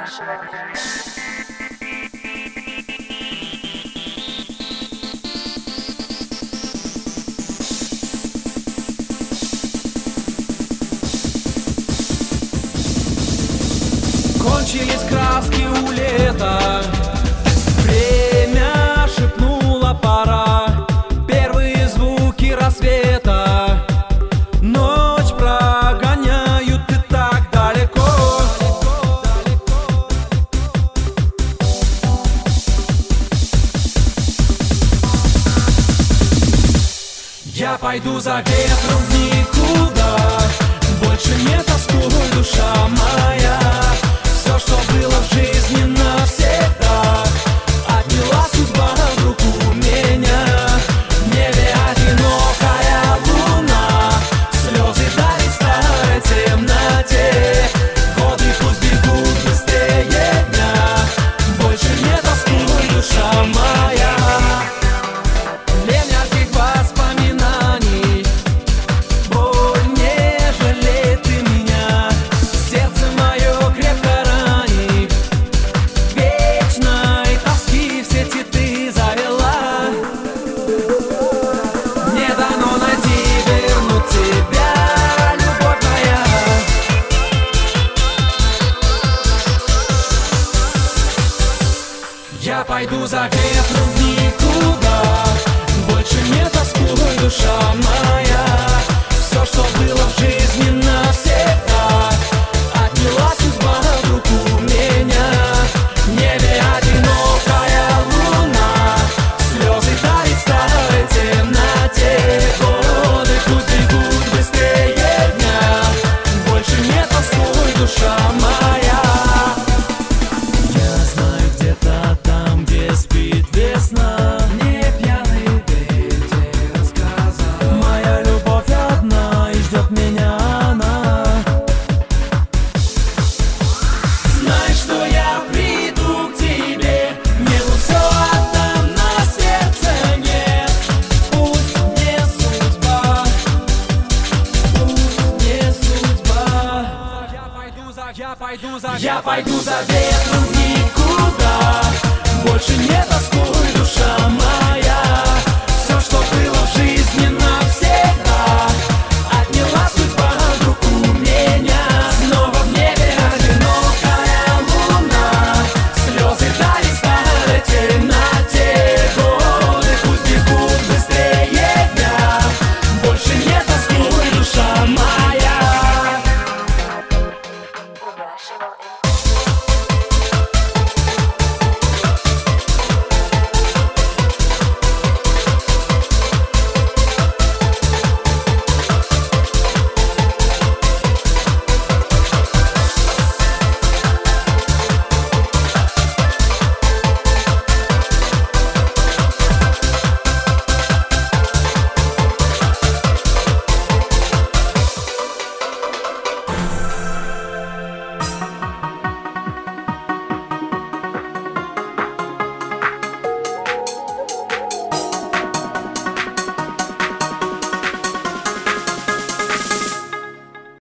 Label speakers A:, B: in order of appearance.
A: Кончились краски у лета, время шепнуло пора. Первые звуки рассвета, ночь прогоняют и так далеко. Я пойду за ветром в никуда, больше не тоскуй, душа моя. Все, что было в жизни, навсегда отняла судьба в руку меня. В небе одинокая луна, слезы дарит старой темноте. Годы пусть бегут быстрее дня, больше не тоскуй, душа моя. Плен ярких воспоминаний, боль не жалеет ты меня. Сердце мое крепко я пойду за ветром в никуда, больше не тоскуй, душа моя. Все, что было в жизни, навсегда отняла судьба в руку меня. В небе одинокая луна, слезы дарит старой темноте. Годы пусть бегут быстрее дня, больше не тоскуй, душа моя. Я знаю, где-то там, где спит весна, мне пьяный ветер сказал: моя любовь одна, и ждет меня она. Знай, что я приду к тебе, небу все отдам, на сердце нет. Пусть не судьба, пусть не судьба. Я пойду за ветром.